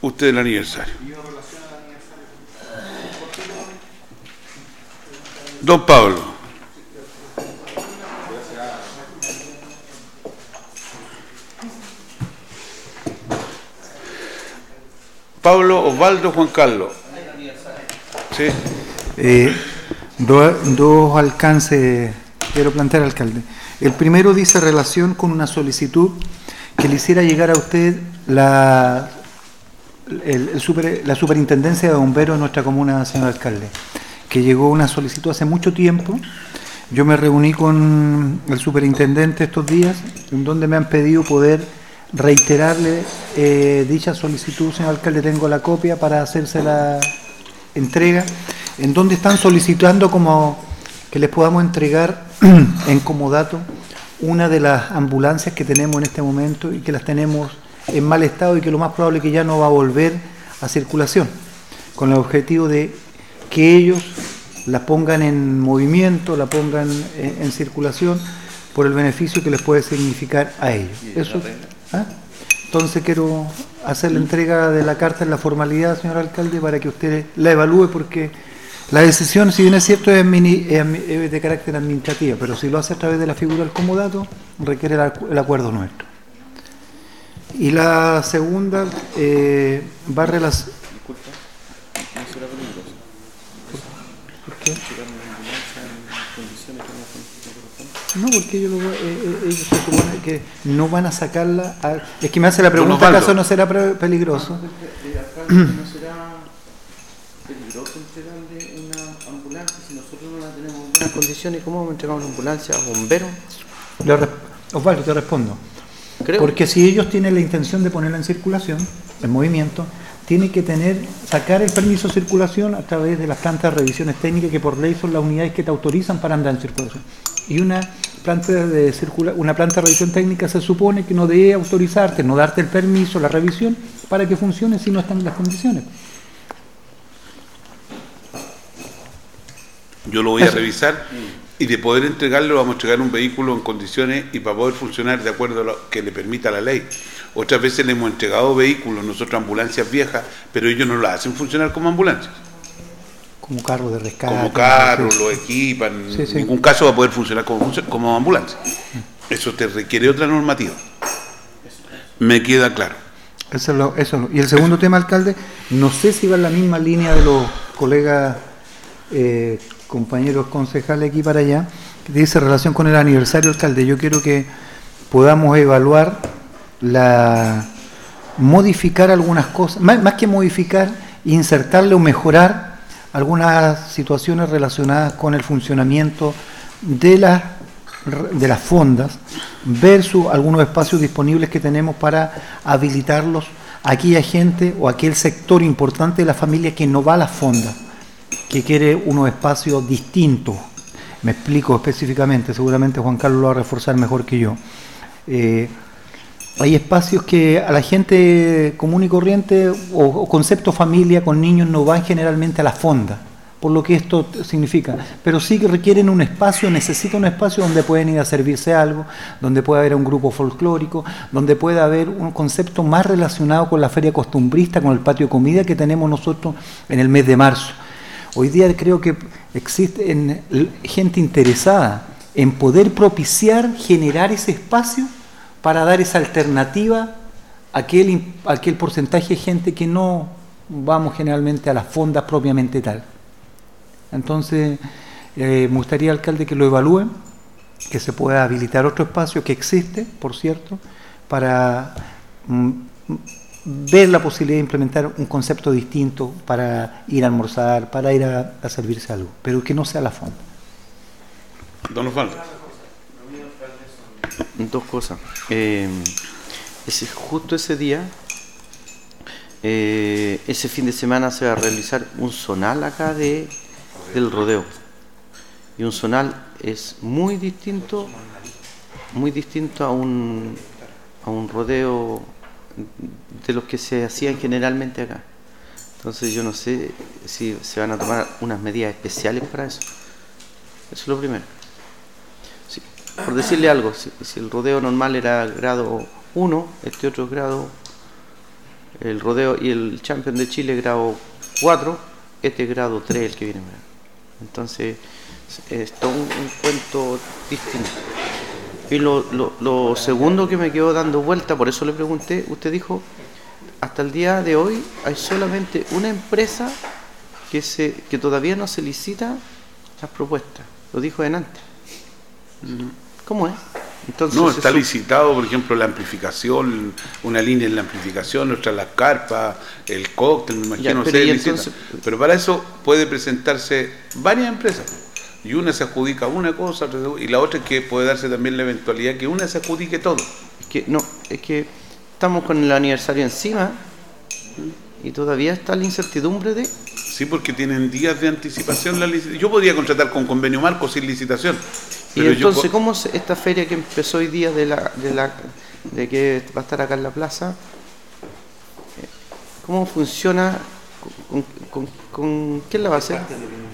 usted el aniversario. Don Pablo. Pablo, Osvaldo, Juan Carlos. Sí. Dos alcances quiero plantear, alcalde. El primero dice relación con una solicitud que le hiciera llegar a usted la superintendencia de bomberos de nuestra comuna, señor alcalde, que llegó una solicitud hace mucho tiempo. Yo me reuní con el superintendente estos días, en donde me han pedido poder reiterarle dicha solicitud, señor alcalde. Tengo la copia para hacerse la entrega, en donde están solicitando como que les podamos entregar en comodato una de las ambulancias que tenemos en este momento y que las tenemos en mal estado y que lo más probable es que ya no va a volver a circulación, con el objetivo de que ellos la pongan en movimiento, la pongan en circulación por el beneficio que les puede significar a ellos. Eso, ¿ah? Entonces quiero hacer la entrega de la carta en la formalidad, señor alcalde, para que usted la evalúe, porque la decisión, si bien es cierto, es de carácter administrativo, pero si lo hace a través de la figura del comodato, requiere el acuerdo nuestro. Y la segunda va a relacionar... Disculpa, ¿no será peligroso? ¿Por qué? No, porque ellos se supone que no van a sacarla. Es que me hace la pregunta, ¿acaso no será peligroso? ¿No será peligroso entregarle una ambulancia si nosotros no la tenemos en buenas condiciones? ¿Cómo vamos a entregar una ambulancia a bomberos? Osvaldo, te respondo. Creo. Porque si ellos tienen la intención de ponerla en circulación, en movimiento, tiene que sacar el permiso de circulación a través de las plantas de revisiones técnicas, que por ley son las unidades que te autorizan para andar en circulación. Y una planta de revisión técnica se supone que no debe autorizarte, no darte el permiso, la revisión, para que funcione si no están en las condiciones. Yo lo voy a revisar y de poder entregarlo vamos a entregar un vehículo en condiciones y para poder funcionar de acuerdo a lo que le permita la ley. Otras veces le hemos entregado vehículos, nosotros ambulancias viejas, pero ellos no las hacen funcionar como ambulancias. Como carro de rescate. Como carro, lo equipan, sí. En ningún caso va a poder funcionar como ambulancia. Eso te requiere otra normativa. Me queda claro. Eso. Y el segundo tema, alcalde, no sé si va en la misma línea de los colegas, compañeros concejales aquí para allá, que dice relación con el aniversario, alcalde. Yo quiero que podamos evaluar modificar algunas cosas, más que modificar, insertarle o mejorar algunas situaciones relacionadas con el funcionamiento de las fondas, versus algunos espacios disponibles que tenemos para habilitarlos a aquella gente o a aquel sector importante de la familia que no va a las fondas, que quiere unos espacios distintos. Me explico específicamente, seguramente Juan Carlos lo va a reforzar mejor que yo. Hay espacios que a la gente común y corriente o concepto familia con niños no van generalmente a la fonda, por lo que esto significa, pero sí que requieren un espacio, necesitan un espacio donde pueden ir a servirse algo, donde pueda haber un grupo folclórico, donde pueda haber un concepto más relacionado con la feria costumbrista, con el patio de comida que tenemos nosotros en el mes de marzo. Hoy día creo que existe gente interesada en poder propiciar, generar ese espacio para dar esa alternativa a aquel porcentaje de gente que no vamos generalmente a las fondas propiamente tal. Entonces, me gustaría, alcalde, que lo evalúen, que se pueda habilitar otro espacio que existe, por cierto, para ver la posibilidad de implementar un concepto distinto para ir a almorzar, para ir a servirse algo, pero que no sea la fonda. Don Osvaldo. Dos cosas. Justo ese día, ese fin de semana se va a realizar un zonal acá del rodeo. Y un zonal es muy distinto a un rodeo de los que se hacían generalmente acá. Entonces yo no sé si se van a tomar unas medidas especiales para eso. Eso es lo primero. Sí, por decirle algo, si el rodeo normal era grado 1, este otro es grado el rodeo y el Champion de Chile grado 4, este es grado 3 el que viene. Entonces, es todo un cuento distinto. Y lo segundo que me quedó dando vuelta, por eso le pregunté, usted dijo, hasta el día de hoy hay solamente una empresa que todavía no se licita las propuestas. Lo dijo antes. ¿Cómo es? Entonces, no, está licitado, por ejemplo, la amplificación, una línea en la amplificación, otra las carpas, el cóctel, me imagino, pero para eso puede presentarse varias empresas. Y una se adjudica una cosa, y la otra es que puede darse también la eventualidad que una se adjudique todo. Es que estamos con el aniversario encima y todavía está la incertidumbre de... Sí, porque tienen días de anticipación la licitación. Yo podría contratar con convenio marco sin licitación. Y entonces, ¿cómo esta feria que empezó hoy día de que va a estar acá en la plaza, cómo funciona? ¿Con quién la va a hacer?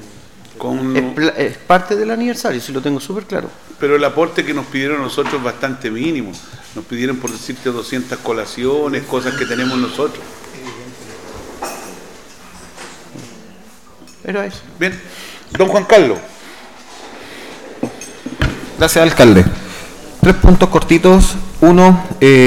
Es parte del aniversario, si lo tengo súper claro. Pero el aporte que nos pidieron nosotros es bastante mínimo. Nos pidieron, por decirte, 200 colaciones, cosas que tenemos nosotros. Pero eso. Bien. Don Juan Carlos. Gracias, alcalde. 3 puntos cortitos. Uno,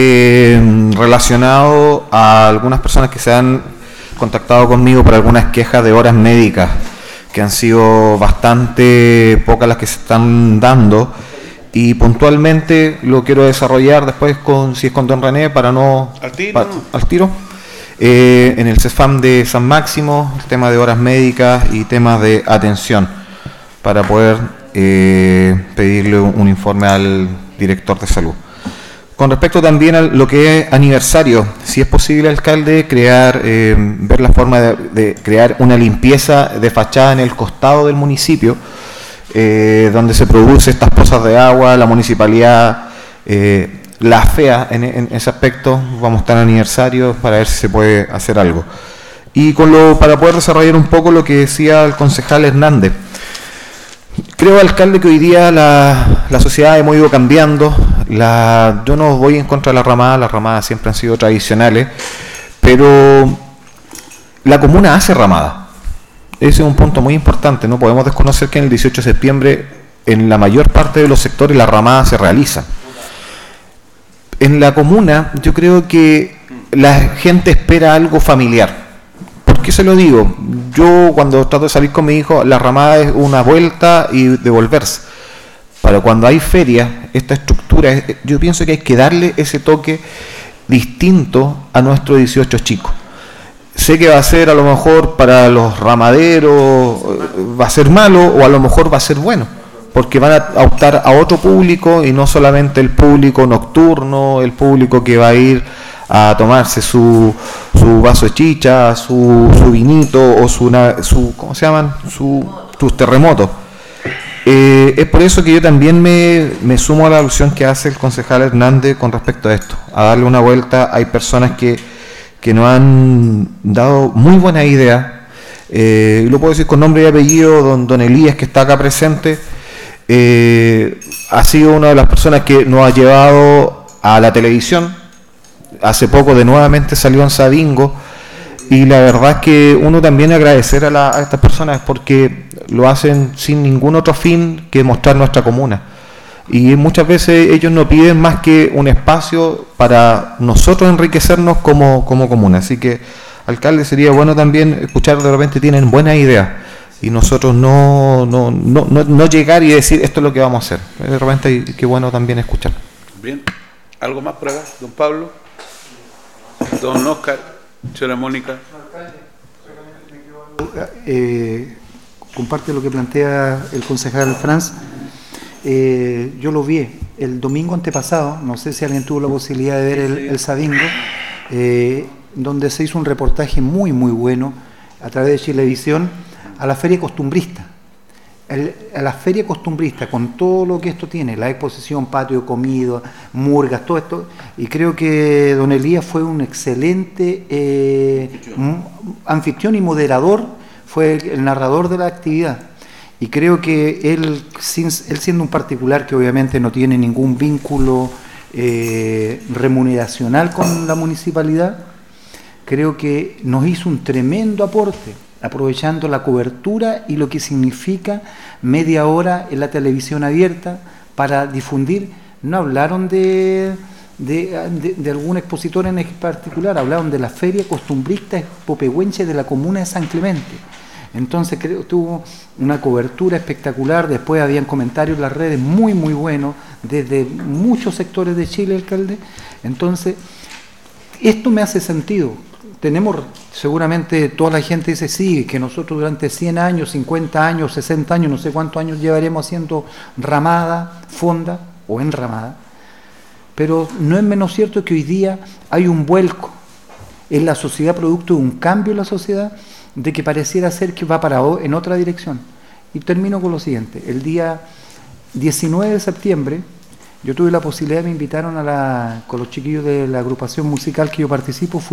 relacionado a algunas personas que se han contactado conmigo por algunas quejas de horas médicas, que han sido bastante pocas las que se están dando, y puntualmente lo quiero desarrollar después si es con don René, para no... Al tiro. En el CEFAM de San Máximo, el tema de horas médicas y temas de atención, para poder pedirle un informe al director de salud. Con respecto también a lo que es aniversario, si es posible, alcalde, ver la forma de crear una limpieza de fachada en el costado del municipio, donde se produce estas pozas de agua, la municipalidad la fea en ese aspecto. Vamos a estar en aniversario para ver si se puede hacer algo. Y para poder desarrollar un poco lo que decía el concejal Hernández. Creo, alcalde, que hoy día la sociedad hemos ido cambiando. Yo no voy en contra de las ramadas siempre han sido tradicionales, pero la comuna hace ramada. Ese es un punto muy importante. No podemos desconocer que en el 18 de septiembre, en la mayor parte de los sectores, las ramadas se realizan. En la comuna, yo creo que la gente espera algo familiar. ¿Por qué se lo digo? Yo, cuando trato de salir con mi hijo, la ramada es una vuelta y devolverse. Pero cuando hay ferias, esta estructura, yo pienso que hay que darle ese toque distinto a nuestros 18 chicos. Sé que va a ser, a lo mejor, para los ramaderos, va a ser malo, o a lo mejor va a ser bueno, porque van a optar a otro público, y no solamente el público nocturno, el público que va a ir a tomarse su vaso de chicha, su vinito, o su ¿cómo se llaman? Sus terremotos. Es por eso que yo también me sumo a la alusión que hace el concejal Hernández con respecto a esto, a darle una vuelta. Hay personas que nos han dado muy buena idea, lo puedo decir con nombre y apellido. Don Elías, que está acá presente, ha sido una de las personas que nos ha llevado a la televisión. Hace poco nuevamente salió en Sabingo, y la verdad es que uno también agradecer a estas personas, porque lo hacen sin ningún otro fin que mostrar nuestra comuna, y muchas veces ellos no piden más que un espacio para nosotros enriquecernos como comuna. Así que, alcalde, sería bueno también escuchar, de repente tienen buenas ideas, y nosotros no llegar y decir esto es lo que vamos a hacer. De repente qué bueno también escuchar. Bien, ¿algo más por acá, don Pablo? Don Oscar, señora Mónica. Comparte lo que plantea el concejal Franz. Yo lo vi el domingo antepasado, no sé si alguien tuvo la posibilidad de ver el Sabingo, donde se hizo un reportaje muy muy bueno a través de Chilevisión a la feria costumbrista. A la feria costumbrista, con todo lo que esto tiene, la exposición, patio de comida, murgas, todo esto, y creo que don Elías fue un excelente anfitrión y moderador, fue el narrador de la actividad, y creo que él siendo un particular que obviamente no tiene ningún vínculo remuneracional con la municipalidad, creo que nos hizo un tremendo aporte, aprovechando la cobertura y lo que significa media hora en la televisión abierta para difundir. No hablaron de algún expositor en particular, hablaron de la feria costumbrista popehuenche de la comuna de San Clemente. Entonces creo que tuvo una cobertura espectacular. Después habían comentarios en las redes muy muy buenos desde muchos sectores de Chile, alcalde. Entonces esto me hace sentido. Tenemos, seguramente toda la gente dice sí, que nosotros durante 100 años, 50 años, 60 años, no sé cuántos años llevaremos haciendo ramada, fonda o enramada, pero no es menos cierto que hoy día hay un vuelco en la sociedad, producto de un cambio en la sociedad, de que pareciera ser que va en otra dirección. Y termino con lo siguiente: el día 19 de septiembre yo tuve la posibilidad, me invitaron con los chiquillos de la agrupación musical que yo participo,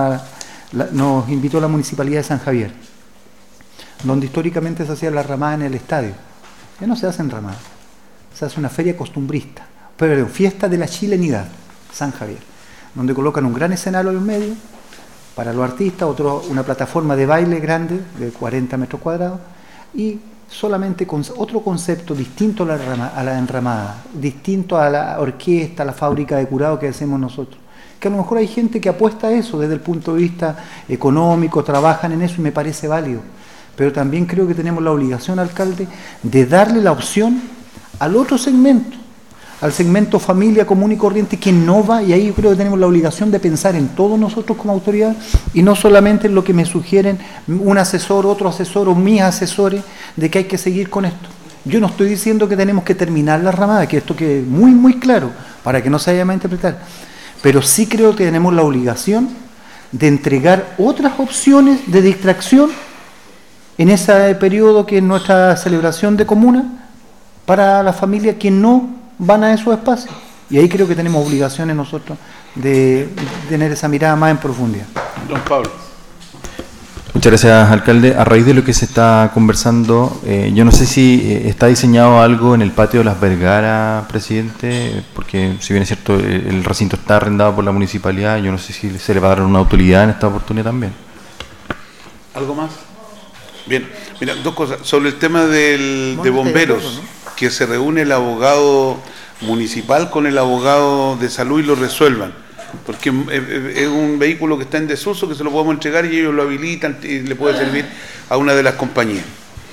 nos invitó la Municipalidad de San Javier, donde históricamente se hacía la ramada en el estadio. Ya no se hacen ramadas, se hace una feria costumbrista, pero fiesta de la chilenidad, San Javier, donde colocan un gran escenario en el medio para los artistas, una plataforma de baile grande de 40 metros cuadrados y solamente con otro concepto distinto a la enramada, distinto a la orquesta, a la fábrica de curado que hacemos nosotros. Que a lo mejor hay gente que apuesta a eso desde el punto de vista económico, trabajan en eso y me parece válido. Pero también creo que tenemos la obligación, alcalde, de darle la opción al otro segmento, al segmento familia común y corriente que no va, y ahí yo creo que tenemos la obligación de pensar en todos nosotros como autoridad y no solamente en lo que me sugieren un asesor, otro asesor o mis asesores de que hay que seguir con esto. Yo no estoy diciendo que tenemos que terminar la ramada, que esto quede muy muy claro para que no se vaya a malinterpretar, pero sí creo que tenemos la obligación de entregar otras opciones de distracción en ese periodo que es nuestra celebración de comuna para la familia que no van a esos espacios. Y ahí creo que tenemos obligaciones nosotros de tener esa mirada más en profundidad. Don Pablo. Muchas gracias, alcalde. A raíz de lo que se está conversando, yo no sé si está diseñado algo en el patio de las Vergara, presidente, porque si bien es cierto el recinto está arrendado por la municipalidad, yo no sé si se le va a dar una autoridad en esta oportunidad también. ¿Algo más? Bien, mira, dos cosas. Sobre el tema de bomberos, que se reúne el abogado municipal con el abogado de salud y lo resuelvan, porque es un vehículo que está en desuso, que se lo podemos entregar y ellos lo habilitan y le puede servir a una de las compañías.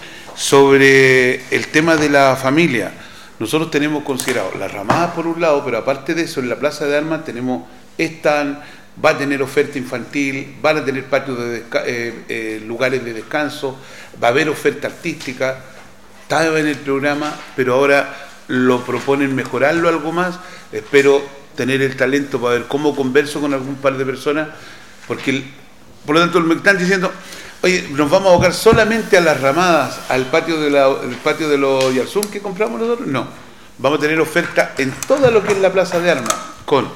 Sobre el tema de la familia, nosotros tenemos considerado las ramadas por un lado, pero aparte de eso, en la Plaza de Armas tenemos va a tener oferta infantil, van a tener patios lugares de descanso, va a haber oferta artística. Estaba en el programa, pero ahora lo proponen mejorarlo algo más. Espero tener el talento para ver cómo converso con algún par de personas, porque por lo tanto me están diciendo, oye, nos vamos a abocar solamente a las ramadas, al patio de los Yarzún que compramos nosotros. No, vamos a tener oferta en todo lo que es la Plaza de Armas, con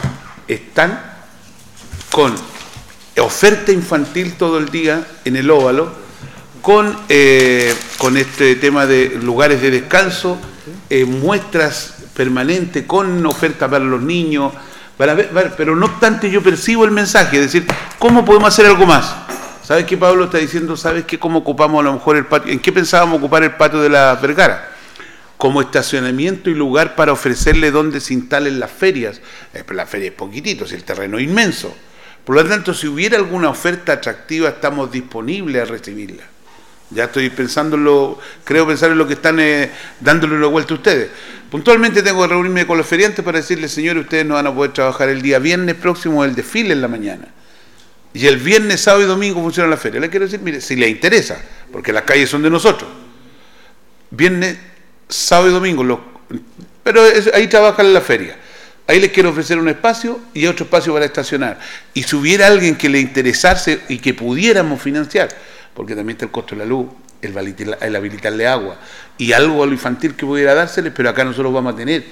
oferta infantil todo el día en el óvalo, con este tema de lugares de descanso, muestras permanentes, con oferta para los niños, pero no obstante yo percibo el mensaje, es decir, ¿cómo podemos hacer algo más? ¿Sabes qué Pablo está diciendo? ¿Sabes qué? ¿Cómo ocupamos a lo mejor el patio? ¿En qué pensábamos ocupar el patio de la Vergara? Como estacionamiento y lugar para ofrecerle donde se instalen las ferias. La feria es poquitito, si el terreno es inmenso. Por lo tanto, si hubiera alguna oferta atractiva, estamos disponibles a recibirla. Ya estoy creo pensar en lo que están dándole una vuelta a ustedes. Puntualmente tengo que reunirme con los feriantes para decirles, señores, ustedes no van a poder trabajar el día viernes próximo el desfile en la mañana. Y el viernes, sábado y domingo funciona la feria. Les quiero decir, mire, si les interesa, porque las calles son de nosotros. Viernes, sábado y domingo, pero ahí trabajan en la feria. Ahí les quiero ofrecer un espacio y otro espacio para estacionar. Y si hubiera alguien que le interesase y que pudiéramos financiar, porque también está el costo de la luz, el habilitarle agua y algo a lo infantil que pudiera dárseles, pero acá nosotros vamos a tener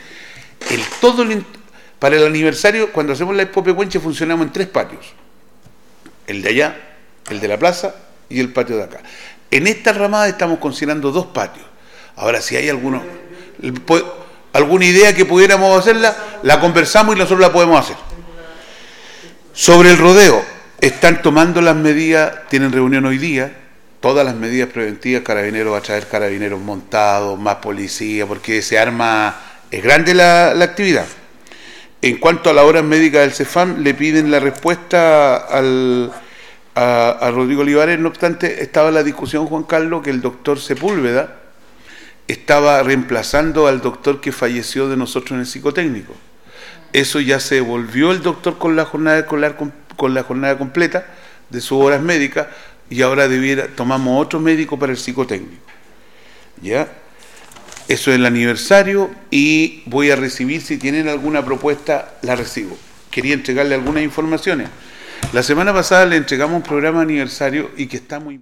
para el aniversario. Cuando hacemos la Expo Pehuenche funcionamos en 3 patios: el de allá, el de la plaza y el patio de acá. En esta ramada estamos considerando 2 patios. Ahora, si hay alguna idea que pudiéramos hacerla, la conversamos y nosotros la podemos hacer. Sobre el rodeo, Están tomando las medidas, tienen reunión hoy día, todas las medidas preventivas. Carabineros va a traer carabineros montados, más policía, porque se arma, es grande la actividad. En cuanto a las horas médicas del CEFAM, le piden la respuesta a Rodrigo Olivares. No obstante, estaba la discusión, Juan Carlos, que el doctor Sepúlveda estaba reemplazando al doctor que falleció de nosotros en el psicotécnico. Eso ya se devolvió el doctor con la jornada escolar, con la jornada completa de sus horas médicas, y ahora tomamos otro médico para el psicotécnico. ¿Ya? Eso es el aniversario, y voy a recibir, si tienen alguna propuesta, la recibo. Quería entregarle algunas informaciones. La semana pasada le entregamos un programa de aniversario y que está muy...